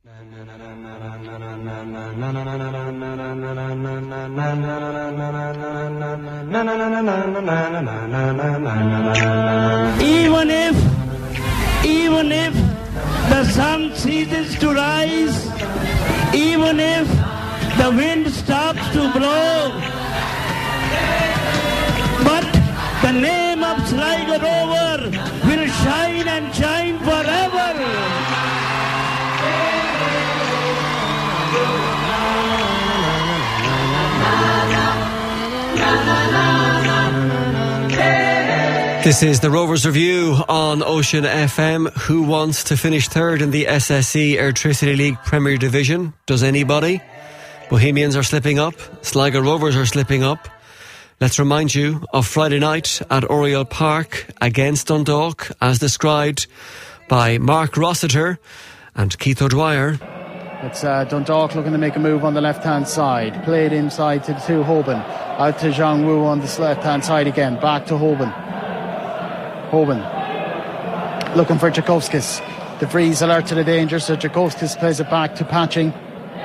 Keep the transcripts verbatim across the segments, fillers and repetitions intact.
Even if, even if the sun ceases to rise, even if the wind stops to blow, but the name of Sligo Rover will shine and shine forever. This is the Rovers Review on Ocean F M. Who wants to finish third in the S S E Airtricity League Premier Division? Does anybody? Bohemians are slipping up. Sligo Rovers are slipping up. Let's remind you of Friday night at Oriel Park against Dundalk, as described by Mark Rossiter and Keith O'Dwyer. It's uh, Dundalk looking to make a move on the left-hand side. Played inside to the two Hoban. Out to Zhang Wu on this left-hand side again. Back to Hoban. Hoban looking for Jakovskis. De Vries alert to the danger, so Jakovskis plays it back to Patching.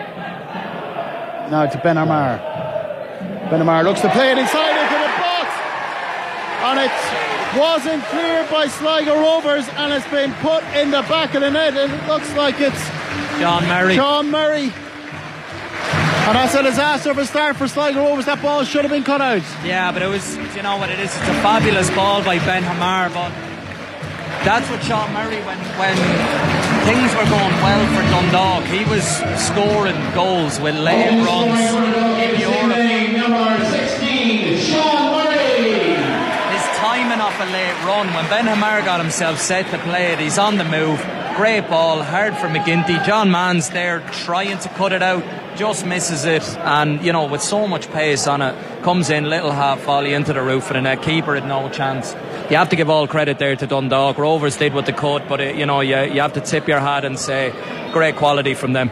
Now to Ben Amar. Ben Amar looks to play it inside into the box, and it wasn't cleared by Sligo Rovers, and it's been put in the back of the net, and it looks like it's Sean Murray. Sean Murray. And that's a disaster of a start for Sligo Rovers. That ball should have been cut out. Yeah, but it was, you know what it is, it's a fabulous ball by Ben Hamar, but that's what Sean Murray, when, when things were going well for Dundalk, he was scoring goals with late runs in Europe. Number sixteen, Sean Murray. His timing off a late run, when Ben Hamar got himself set to play it, he's on the move. Great ball, hard for McGinty. John Mann's there trying to cut it out, just misses it, and you know, with so much pace on it, comes in little half volley into the roof of the net. Keeper had no chance. You have to give all credit there to Dundalk. Rovers did what they could, but it, you know, you, you have to tip your hat and say great quality from them.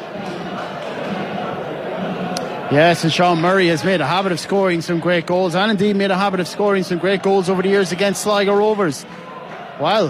Yes, and Sean Murray has made a habit of scoring some great goals, and indeed made a habit of scoring some great goals over the years against Sligo Rovers. Well,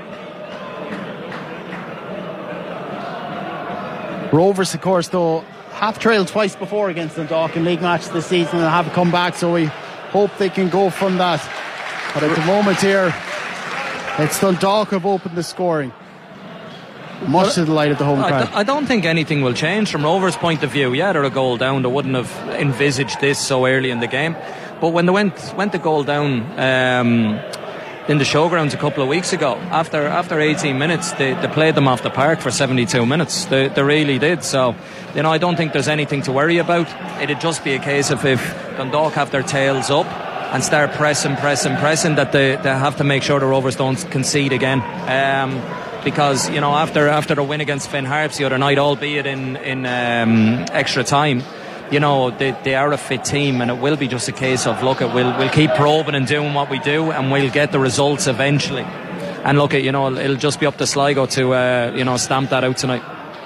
Rovers, of course, though, have trailed twice before against Dundalk in league matches this season and have come back, so we hope they can go from that. But at the moment here, it's Dundalk have opened the scoring, much well, to the delight of the home crowd. I don't think anything will change from Rovers' point of view. Yeah, they're a goal down. They wouldn't have envisaged this so early in the game. But when they went went the goal down um, in the showgrounds a couple of weeks ago, after after eighteen minutes, they, they played them off the park for seventy-two minutes. They, they really did. So, you know, I don't think there's anything to worry about. It'd just be a case of if Dundalk have their tails up and start pressing, pressing, pressing, that they, they have to make sure the Rovers don't concede again. Um, because, you know, after after the win against Finn Harps the other night, albeit in, in um, extra time, you know, they, they are a fit team, and it will be just a case of, look, it, we'll, we'll keep probing and doing what we do, and we'll get the results eventually. And look, at you know, it'll just be up to Sligo to, uh, you know, stamp that out tonight.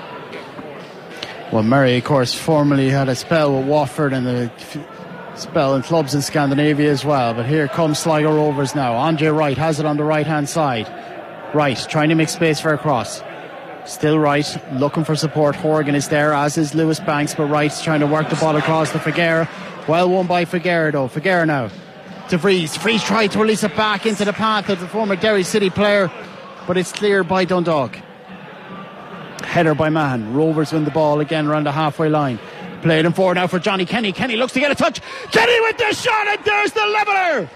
Well, Murray, of course, formerly had a spell with Watford and a spell in clubs in Scandinavia as well. But here comes Sligo Rovers now. Andre Wright has it on the right-hand side. Wright trying to make space for a cross. Still Wright looking for support. Horgan is there, as is Lewis Banks, but Wright's trying to work the ball across to Figueira. Well won by Figueira though. Figueira now to Vries. Vries tried to release it back into the path of the former Derry City player, but it's cleared by Dundalk. Header by Mahan. Rovers win the ball again around the halfway line. Played him forward now for Johnny Kenny. Kenny looks to get a touch. Kenny with the shot, and there's the leveller.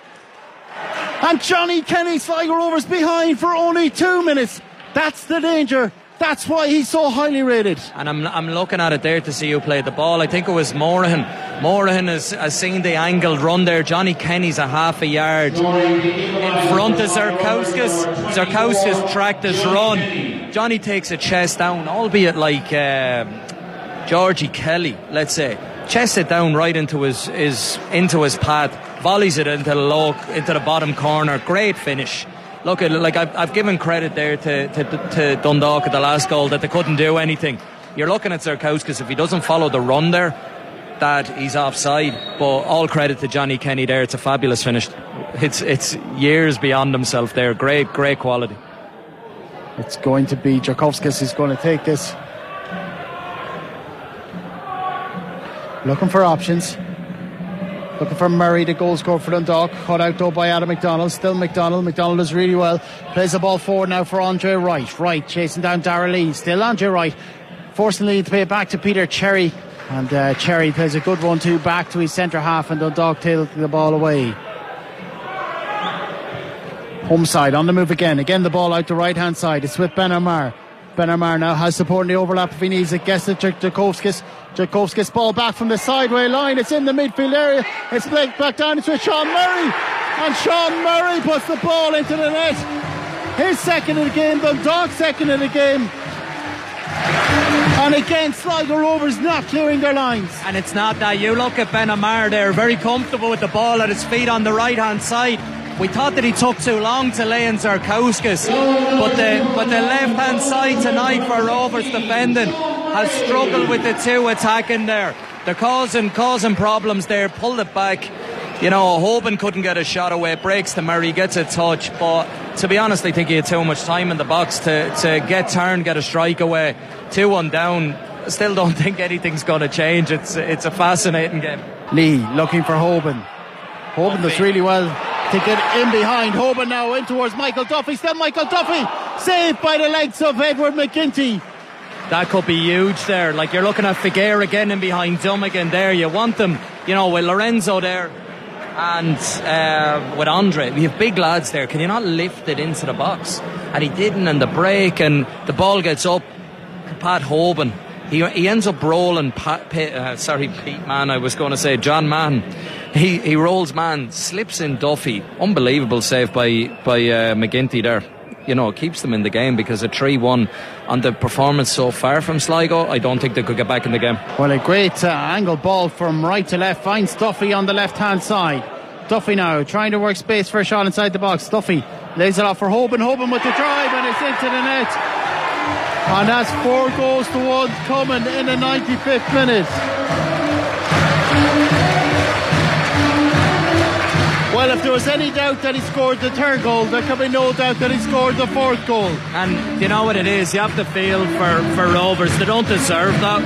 And Johnny Kenny, Sligo Rovers behind for only two minutes. That's the danger. That's why he's so highly rated. And I'm I'm looking at it there to see who played the ball. I think it was Morahan. Morahan has, has seen the angled run there. Johnny Kenny's a half a yard in front of Zerkauskas. Zerkauskas tracked his run. Johnny takes a chest down, albeit like uh, Georgie Kelly, let's say. Chests it down right into his, his into his path. Volleys it into the low, into the bottom corner. Great finish. Look, like I've, I've given credit there to, to, to Dundalk at the last goal that they couldn't do anything. You're looking at Zerkauskas, if he doesn't follow the run there, that he's offside. But all credit to Johnny Kenny there. It's a fabulous finish. It's it's years beyond himself there. Great, great quality. It's going to be Jarkovskis who's going to take this. Looking for options. Looking for Murray, the goal scorer for Dundalk. Cut out though by Adam McDonald. Still McDonald. McDonald does really well. Plays the ball forward now for Andre Wright. Wright chasing down Darragh Lee. Still Andre Wright. Forcing Lee to play it back to Peter Cherry. And uh, Cherry plays a good one too back to his centre half, and Dundalk taking the ball away. Home side on the move again. Again the ball out the right hand side. It's with Ben Amar. Ben Amar now has support in the overlap if he needs it. Gets it to Jarkovskis. Jarkovskis ball back from the sideway line. It's in the midfield area. It's played back down. It's with Sean Murray. And Sean Murray puts the ball into the net. His second of the game. Dundalk's second of the game. And again, Sligo Rovers not clearing their lines. And it's not that. You look at Ben Amar there, very comfortable with the ball at his feet on the right hand side. We thought that he took too long to lay in Zarkauskas, but the but the left hand side tonight for Rovers defending has struggled with the two attacking there. They're causing causing problems there. Pulled it back. You know, Hoban couldn't get a shot away. Breaks to Murray, gets a touch, but to be honest, I think he had too much time in the box to, to get turned, get a strike away. two one down. Still don't think anything's going to change. It's it's a fascinating game. Lee looking for Hoban. Hoban does really well to get in behind. Hoban now in towards Michael Duffy. Still Michael Duffy. Saved by the legs of Edward McGinty. That could be huge there. Like, you're looking at Figueira again in behind Dummigan there. You want them, you know, with Lorenzo there and uh, with Andre. We have big lads there. Can you not lift it into the box? And he didn't, and the break, and the ball gets up. Pat Hoban. He he ends up rolling Pat, uh, sorry, Pete Mann, I was going to say John Mann. He he rolls Mann, slips in Duffy. Unbelievable save by, by uh, McGinty there. You know, it keeps them in the game, because a three one on the performance so far from Sligo, I don't think they could get back in the game. Well, a great uh, angle ball from right to left. Finds Duffy on the left hand side. Duffy now trying to work space for a shot inside the box. Duffy lays it off for Hoban. Hoban with the drive, and it's into the net. And that's four goals to one coming in the ninety-fifth minute. Well, if there was any doubt that he scored the third goal, there can be no doubt that he scored the fourth goal. And you know what it is, you have to feel for, for Rovers. They don't deserve that.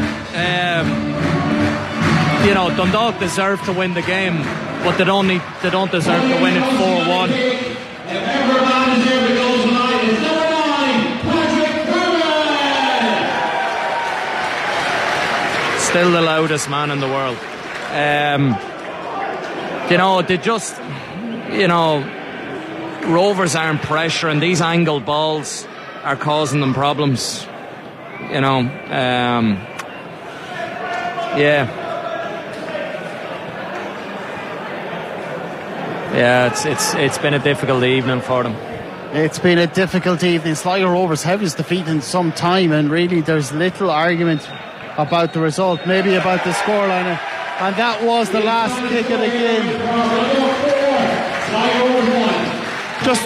Um, you know, Dundalk deserve to win the game, but they don't need, they don't deserve to win it four one. Still the loudest man in the world. Um, you know, they just, you know, Rovers aren't pressuring. These angled balls are causing them problems. You know, um, yeah. Yeah, it's it's it's been a difficult evening for them. It's been a difficult evening. Sligo Rovers' heaviest defeat in some time, and really there's little argument about the result, maybe about the scoreline, and that was the last kick of the game. Just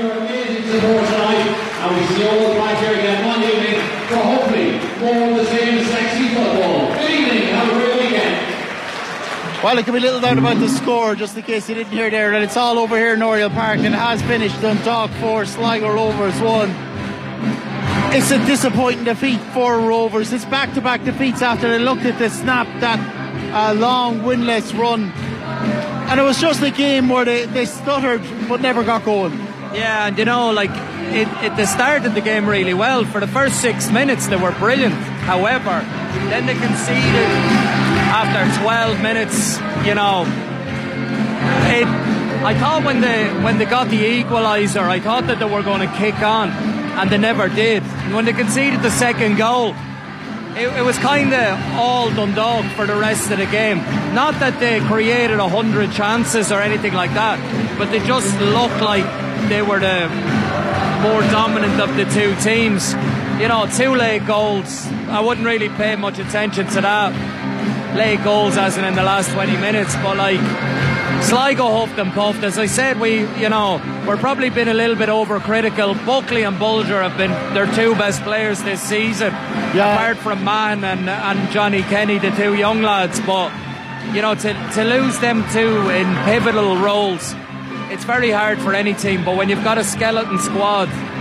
and we see all the criteria one evening for hopefully more of the same sexy football. Good evening, have a great weekend. Well, it can be little doubt about the score, just in case you didn't hear there, that it's all over here in Oriel Park, and it has finished. Dundalk four, Sligo Rovers one. It's a disappointing defeat for Rovers. It's back-to-back defeats after they looked at the snap, that uh, long winless run. And it was just a game where they, they stuttered but never got going. Yeah, and you know, like, it, it, they started the game really well. For the first six minutes, they were brilliant. However, then they conceded after twelve minutes, you know. It, I thought when they, when they got the equaliser, I thought that they were going to kick on. And they never did. And when they conceded the second goal, it, it was kind of all Dundalk for the rest of the game. Not that they created a hundred chances or anything like that, but they just looked like they were the more dominant of the two teams. You know, two late goals. I wouldn't really pay much attention to that. Late goals as in in the last twenty minutes, but like, Sligo huffed and puffed. As I said, we, you know, we're probably been a little bit overcritical. Buckley and Bulger have been their two best players this season, yeah. Apart from Mann and and Johnny Kenny, the two young lads. But you know, to to lose them two in pivotal roles, it's very hard for any team. But when you've got a skeleton squad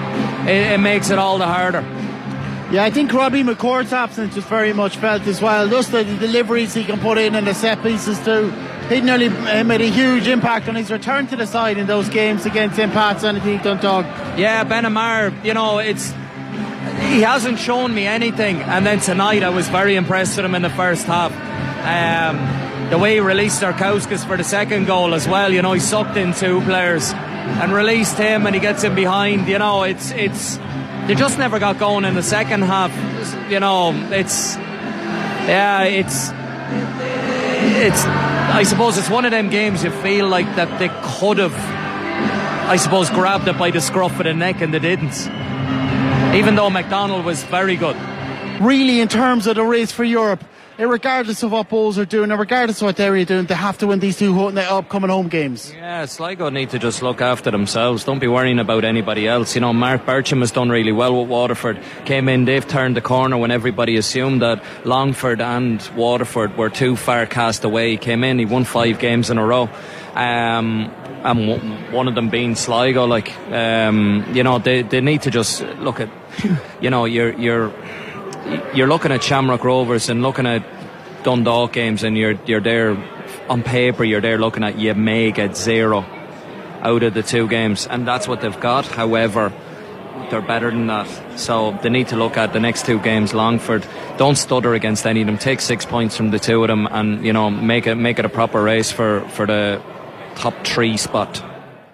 it, it makes it all the harder. Yeah, I think Robbie McCourt's absence was very much felt as well. Just the deliveries he can put in and the set pieces too. He nearly uh, made a huge impact on his return to the side in those games against Saint Pat's and Dundalk. Yeah, Ben Amar, you know, it's he hasn't shown me anything. And then tonight I was very impressed with him in the first half. Um, the way he released Arkauskas for the second goal as well, you know, he sucked in two players and released him and he gets in behind. You know, it's it's they just never got going in the second half. You know, it's yeah, it's it's I suppose it's one of them games you feel like that they could have, I suppose, grabbed it by the scruff of the neck and they didn't, even though McDonald was very good. Really, in terms of the race for Europe, regardless of what Bowls are doing, or regardless of what Derry are doing, they have to win these two upcoming home games. Yeah, Sligo need to just look after themselves. Don't be worrying about anybody else. You know, Mark Bircham has done really well with Waterford. Came in, they've turned the corner when everybody assumed that Longford and Waterford were too far cast away. He came in, he won five games in a row. Um, and w- one of them being Sligo. Like, um, you know, they they need to just look at, you know, you're you're you're looking at Shamrock Rovers and looking at Dundalk games, and you're you're there on paper. You're there looking at you may get zero out of the two games, and that's what they've got. However, they're better than that, so they need to look at the next two games. Longford, don't stutter against any of them. Take six points from the two of them, and you know, make it make it a proper race for for the top three spot.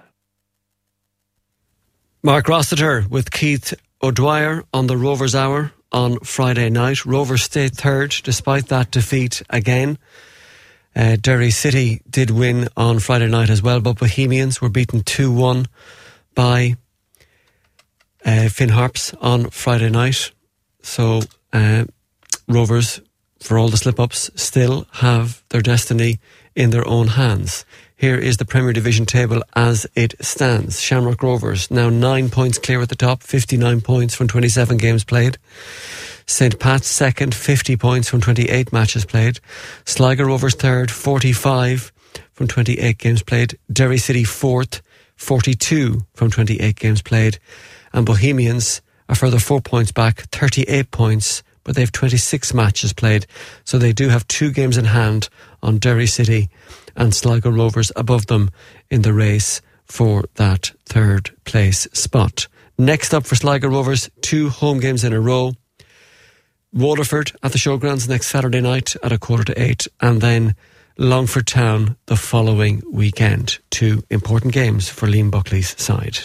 Mark Rossiter with Keith O'Dwyer on the Rovers Hour on Friday night. Rovers stayed third despite that defeat again. Uh, Derry City did win on Friday night as well, but Bohemians were beaten two one by uh, Finn Harps on Friday night. So uh, Rovers, for all the slip-ups, still have their destiny in their own hands. Here is the Premier Division table as it stands. Shamrock Rovers now nine points clear at the top, fifty-nine points from twenty-seven games played. Saint Pat's second, fifty points from twenty-eight matches played. Sligo Rovers third, forty-five from twenty-eight games played. Derry City fourth, forty-two from twenty-eight games played. And Bohemians a further four points back, thirty-eight points, but they've twenty-six matches played. So they do have two games in hand on Derry City and Sligo Rovers above them in the race for that third place spot. Next up for Sligo Rovers, two home games in a row. Waterford at the Showgrounds next Saturday night at a quarter to eight, and then Longford Town the following weekend. Two important games for Liam Buckley's side.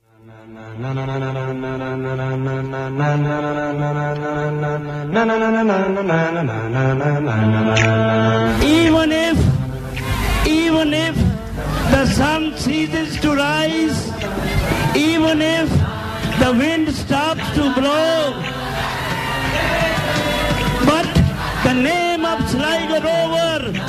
Even if, even if the sun ceases to rise, even if the wind stops to blow, but the name of Sligo Rover